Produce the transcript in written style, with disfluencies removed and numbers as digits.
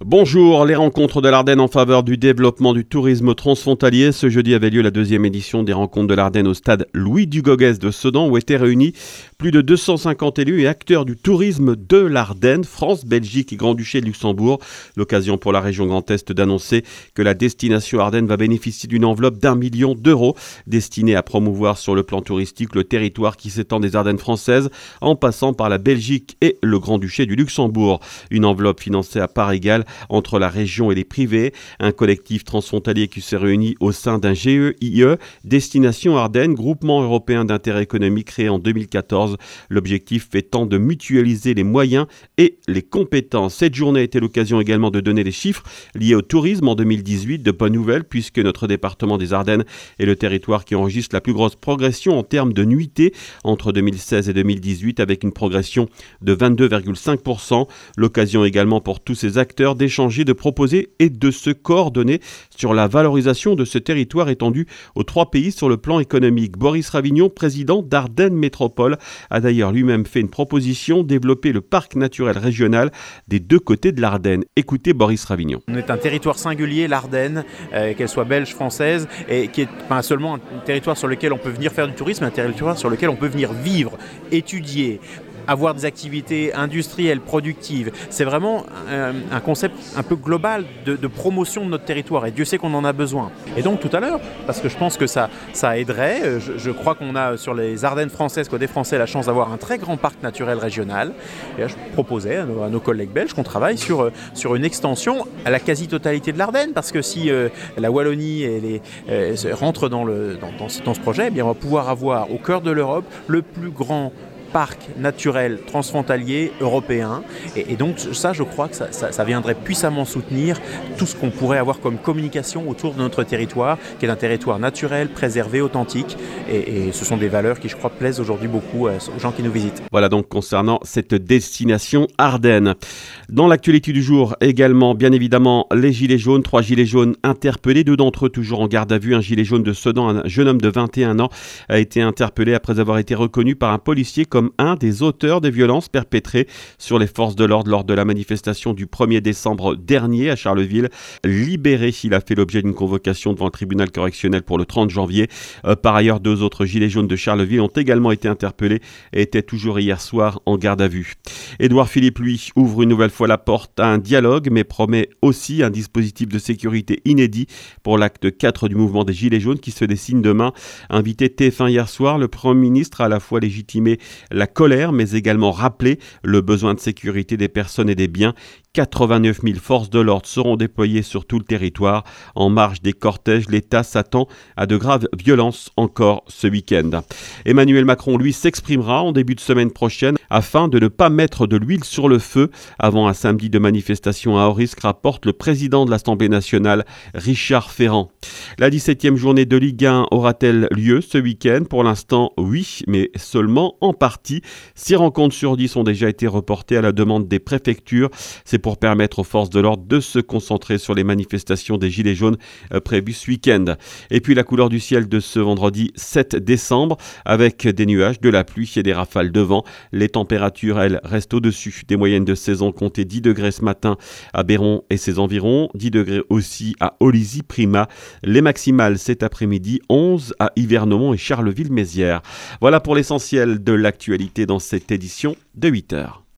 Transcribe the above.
Bonjour, les rencontres de l'Ardenne en faveur du développement du tourisme transfrontalier. Ce jeudi avait lieu la deuxième édition des rencontres de l'Ardenne au stade Louis Dugogès de Sedan où étaient réunis plus de 250 élus et acteurs du tourisme de l'Ardenne, France, Belgique et Grand-Duché de Luxembourg. L'occasion pour la région Grand Est d'annoncer que la destination Ardennes va bénéficier d'une enveloppe d'1 million d'euros destinée à promouvoir sur le plan touristique le territoire qui s'étend des Ardennes françaises en passant par la Belgique et le Grand-Duché du Luxembourg. Une enveloppe financée à part égale entre la région et les privés, un collectif transfrontalier qui s'est réuni au sein d'un GEIE, Destination Ardennes, groupement européen d'intérêt économique créé en 2014. L'objectif étant de mutualiser les moyens et les compétences. Cette journée a été l'occasion également de donner les chiffres liés au tourisme en 2018. De bonnes nouvelles puisque notre département des Ardennes est le territoire qui enregistre la plus grosse progression en termes de nuitées entre 2016 et 2018 avec une progression de 22,5%. L'occasion également pour tous ces acteurs d'échanger, de proposer et de se coordonner sur la valorisation de ce territoire étendu aux 3 pays sur le plan économique. Boris Ravignon, président d'Ardennes Métropole, a d'ailleurs lui-même fait une proposition, développer le parc naturel régional des 2 côtés de l'Ardenne. Écoutez Boris Ravignon. On est un territoire singulier, l'Ardenne, qu'elle soit belge, française, et qui est pas seulement un territoire sur lequel on peut venir faire du tourisme, un territoire sur lequel on peut venir vivre, étudier, avoir des activités industrielles, productives. C'est vraiment un concept un peu global de promotion de notre territoire et Dieu sait qu'on en a besoin. Et donc tout à l'heure, parce que je pense que ça aiderait, je crois qu'on a sur les Ardennes françaises, côté français, la chance d'avoir un très grand parc naturel régional. Et là, je proposais à nos collègues belges qu'on travaille sur une extension à la quasi-totalité de l'Ardenne parce que si la Wallonie rentre dans ce projet, eh bien, on va pouvoir avoir au cœur de l'Europe le plus grand parc naturel transfrontalier européen et donc ça je crois que ça viendrait puissamment soutenir tout ce qu'on pourrait avoir comme communication autour de notre territoire qui est un territoire naturel, préservé, authentique et ce sont des valeurs qui je crois plaisent aujourd'hui beaucoup aux gens qui nous visitent. Voilà donc concernant cette destination Ardennes. Dans l'actualité du jour également bien évidemment les gilets jaunes, 3 gilets jaunes interpellés, 2 d'entre eux toujours en garde à vue. Un gilet jaune de Sedan, un jeune homme de 21 ans a été interpellé après avoir été reconnu par un policier comme un des auteurs des violences perpétrées sur les forces de l'ordre lors de la manifestation du 1er décembre dernier à Charleville. Libéré, il a fait l'objet d'une convocation devant le tribunal correctionnel pour le 30 janvier. Par ailleurs, 2 autres gilets jaunes de Charleville ont également été interpellés et étaient toujours hier soir en garde à vue. Édouard Philippe, lui, ouvre une nouvelle fois la porte à un dialogue, mais promet aussi un dispositif de sécurité inédit pour l'acte 4 du mouvement des Gilets jaunes qui se dessine demain. Invité TF1 hier soir, le Premier ministre a à la fois légitimé la colère, mais également rappelé le besoin de sécurité des personnes et des biens. 89 000 forces de l'ordre seront déployées sur tout le territoire. En marge des cortèges, l'État s'attend à de graves violences encore ce week-end. Emmanuel Macron, lui, s'exprimera en début de semaine prochaine afin de ne pas mettre de l'huile sur le feu avant un samedi de manifestation à haut risque, rapporte le président de l'Assemblée nationale, Richard Ferrand. La 17e journée de Ligue 1 aura-t-elle lieu ce week-end ? Pour l'instant, oui, mais seulement en partie. 6 rencontres sur 10 ont déjà été reportées à la demande des préfectures. C'est pour permettre aux forces de l'ordre de se concentrer sur les manifestations des Gilets jaunes prévues ce week-end. Et puis la couleur du ciel de ce vendredi 7 décembre avec des nuages, de la pluie et des rafales de vent. Les températures, elles, restent au-dessus des moyennes de saison. Comptez 10 degrés ce matin à Béron et ses environs, 10 degrés aussi à Olizy-Prima. Les maximales cet après-midi, 11 à Yvernomont et Charleville-Mézières. Voilà pour l'essentiel de l'actualité dans cette édition de 8h.